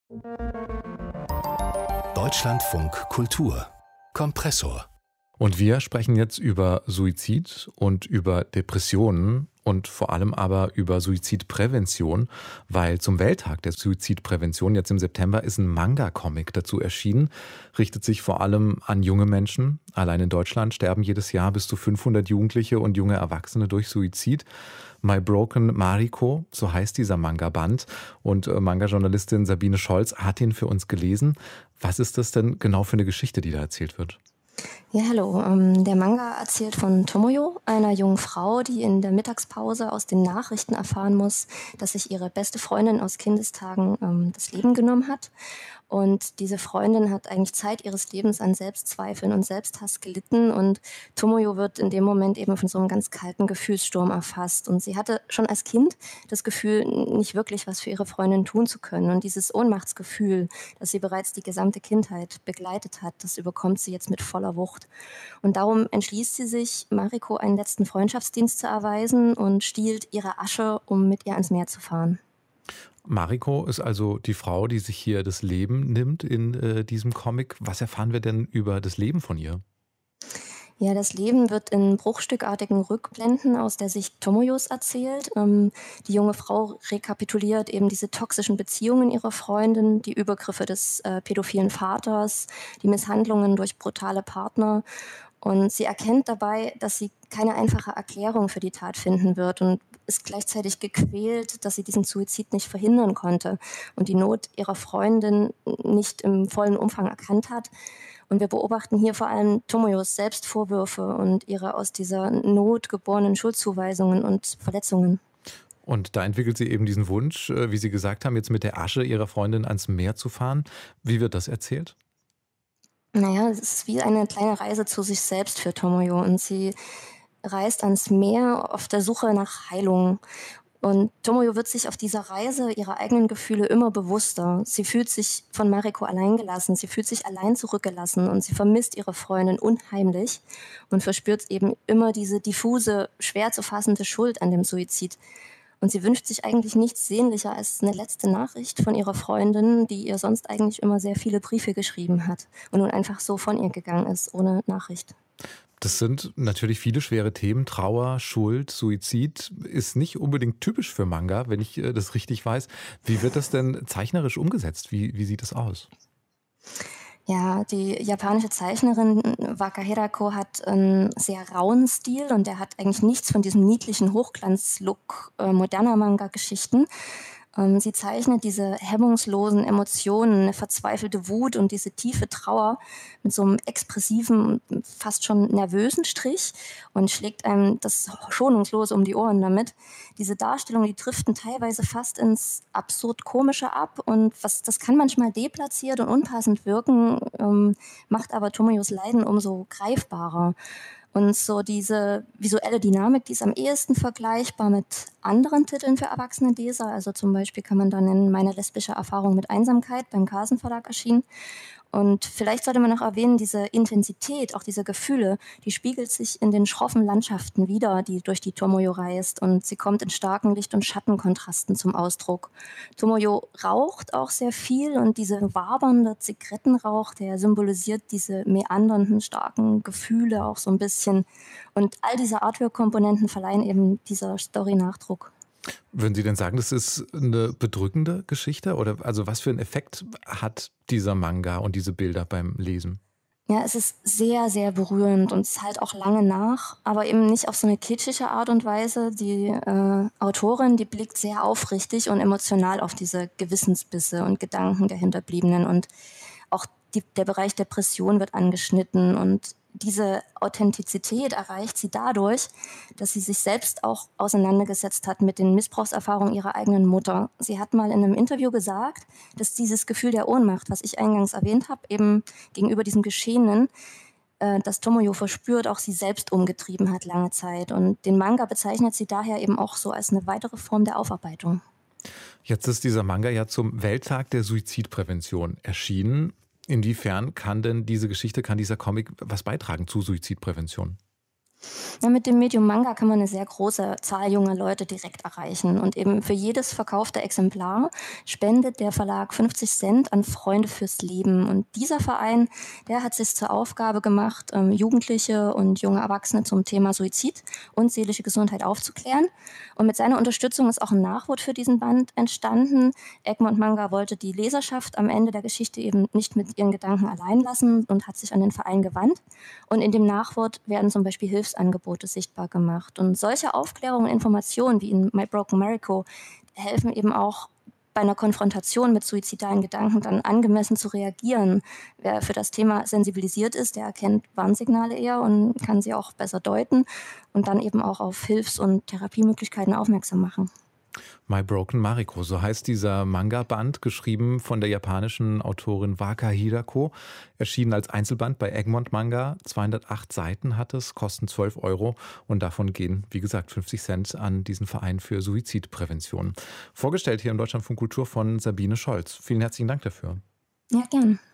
Deutschlandfunk Kultur Kompressor. Und wir sprechen jetzt über Suizid und über Depressionen und vor allem aber über Suizidprävention, weil zum Welttag der Suizidprävention jetzt im September ist ein Manga-Comic dazu erschienen, richtet sich vor allem an junge Menschen. Allein in Deutschland sterben jedes Jahr bis zu 500 Jugendliche und junge Erwachsene durch Suizid. My Broken Mariko, so heißt dieser Manga-Band. Und Manga-Journalistin Sabine Scholz hat ihn für uns gelesen. Was ist das denn genau für eine Geschichte, die da erzählt wird? Ja, hallo. Der Manga erzählt von Tomoyo, einer jungen Frau, die in der Mittagspause aus den Nachrichten erfahren muss, dass sich ihre beste Freundin aus Kindestagen das Leben genommen hat. Und diese Freundin hat eigentlich Zeit ihres Lebens an Selbstzweifeln und Selbsthass gelitten. Und Tomoyo wird in dem Moment eben von so einem ganz kalten Gefühlssturm erfasst. Und sie hatte schon als Kind das Gefühl, nicht wirklich was für ihre Freundin tun zu können. Und dieses Ohnmachtsgefühl, das sie bereits die gesamte Kindheit begleitet hat, das überkommt sie jetzt mit voller Wucht. Und darum entschließt sie sich, Mariko einen letzten Freundschaftsdienst zu erweisen und stiehlt ihre Asche, um mit ihr ans Meer zu fahren. Mariko ist also die Frau, die sich hier das Leben nimmt in diesem Comic. Was erfahren wir denn über das Leben von ihr? Ja, das Leben wird in bruchstückartigen Rückblenden aus der Sicht Tomoyos erzählt. Die junge Frau rekapituliert eben diese toxischen Beziehungen ihrer Freundin, die Übergriffe des pädophilen Vaters, die Misshandlungen durch brutale Partner. Und sie erkennt dabei, dass sie keine einfache Erklärung für die Tat finden wird und ist gleichzeitig gequält, dass sie diesen Suizid nicht verhindern konnte und die Not ihrer Freundin nicht im vollen Umfang erkannt hat. Und wir beobachten hier vor allem Tomoyos Selbstvorwürfe und ihre aus dieser Not geborenen Schuldzuweisungen und Verletzungen. Und da entwickelt sie eben diesen Wunsch, wie Sie gesagt haben, jetzt mit der Asche ihrer Freundin ans Meer zu fahren. Wie wird das erzählt? Naja, es ist wie eine kleine Reise zu sich selbst für Tomoyo und sie reist ans Meer auf der Suche nach Heilung. Und Tomoyo wird sich auf dieser Reise ihrer eigenen Gefühle immer bewusster. Sie fühlt sich von Mariko alleingelassen, sie fühlt sich allein zurückgelassen und sie vermisst ihre Freundin unheimlich und verspürt eben immer diese diffuse, schwer zu fassende Schuld an dem Suizid. Und sie wünscht sich eigentlich nichts sehnlicher als eine letzte Nachricht von ihrer Freundin, die ihr sonst eigentlich immer sehr viele Briefe geschrieben hat und nun einfach so von ihr gegangen ist, ohne Nachricht. Das sind natürlich viele schwere Themen. Trauer, Schuld, Suizid ist nicht unbedingt typisch für Manga, wenn ich das richtig weiß. Wie wird das denn zeichnerisch umgesetzt? Wie sieht das aus? Ja, die japanische Zeichnerin Waka Hirako hat einen sehr rauen Stil und der hat eigentlich nichts von diesem niedlichen Hochglanz-Look moderner Manga-Geschichten. Sie zeichnet diese hemmungslosen Emotionen, eine verzweifelte Wut und diese tiefe Trauer mit so einem expressiven, fast schon nervösen Strich und schlägt einem das schonungslos um die Ohren damit. Diese Darstellung, die driften teilweise fast ins absurd-komische ab und das kann manchmal deplatziert und unpassend wirken, macht aber Tomoyos Leiden umso greifbarer. Und so diese visuelle Dynamik, die ist am ehesten vergleichbar mit anderen Titeln für erwachsene Leser. Also zum Beispiel kann man da nennen Meine lesbische Erfahrung mit Einsamkeit, beim Carlsen Verlag erschienen. Und vielleicht sollte man noch erwähnen, diese Intensität, auch diese Gefühle, die spiegelt sich in den schroffen Landschaften wider, die durch die Tomoyo reist. Und sie kommt in starken Licht- und Schattenkontrasten zum Ausdruck. Tomoyo raucht auch sehr viel und dieser wabernde Zigarettenrauch, der symbolisiert diese meandernden, starken Gefühle auch so ein bisschen. Und all diese Artwork-Komponenten verleihen eben dieser Story Nachdruck. Würden Sie denn sagen, das ist eine bedrückende Geschichte? Oder also was für einen Effekt hat dieser Manga und diese Bilder beim Lesen? Ja, es ist sehr, sehr berührend und es halt auch lange nach, aber eben nicht auf so eine kitschige Art und Weise. Die Autorin, die blickt sehr aufrichtig und emotional auf diese Gewissensbisse und Gedanken der Hinterbliebenen und auch der Bereich Depression wird angeschnitten und diese Authentizität erreicht sie dadurch, dass sie sich selbst auch auseinandergesetzt hat mit den Missbrauchserfahrungen ihrer eigenen Mutter. Sie hat mal in einem Interview gesagt, dass dieses Gefühl der Ohnmacht, was ich eingangs erwähnt habe, eben gegenüber diesem Geschehenen, das Tomoyo verspürt, auch sie selbst umgetrieben hat lange Zeit. Und den Manga bezeichnet sie daher eben auch so als eine weitere Form der Aufarbeitung. Jetzt ist dieser Manga ja zum Welttag der Suizidprävention erschienen. Inwiefern kann denn diese Geschichte, kann dieser Comic was beitragen zu Suizidprävention? Ja, mit dem Medium Manga kann man eine sehr große Zahl junger Leute direkt erreichen. Und eben für jedes verkaufte Exemplar spendet der Verlag 50 Cent an Freunde fürs Leben. Und dieser Verein, der hat sich zur Aufgabe gemacht, Jugendliche und junge Erwachsene zum Thema Suizid und seelische Gesundheit aufzuklären. Und mit seiner Unterstützung ist auch ein Nachwort für diesen Band entstanden. Egmont Manga wollte die Leserschaft am Ende der Geschichte eben nicht mit ihren Gedanken allein lassen und hat sich an den Verein gewandt. Und in dem Nachwort werden zum Beispiel Hilfsangebote sichtbar gemacht. Und solche Aufklärung und Informationen wie in My Broken Mariko helfen eben auch bei einer Konfrontation mit suizidalen Gedanken dann angemessen zu reagieren. Wer für das Thema sensibilisiert ist, der erkennt Warnsignale eher und kann sie auch besser deuten und dann eben auch auf Hilfs- und Therapiemöglichkeiten aufmerksam machen. My Broken Mariko, so heißt dieser Manga-Band, geschrieben von der japanischen Autorin Waka Hirako, erschienen als Einzelband bei Egmont Manga. 208 Seiten hat es, kosten 12 € und davon gehen, wie gesagt, 50 Cent an diesen Verein für Suizidprävention. Vorgestellt hier im Deutschlandfunk Kultur von Sabine Scholz. Vielen herzlichen Dank dafür. Ja, gern.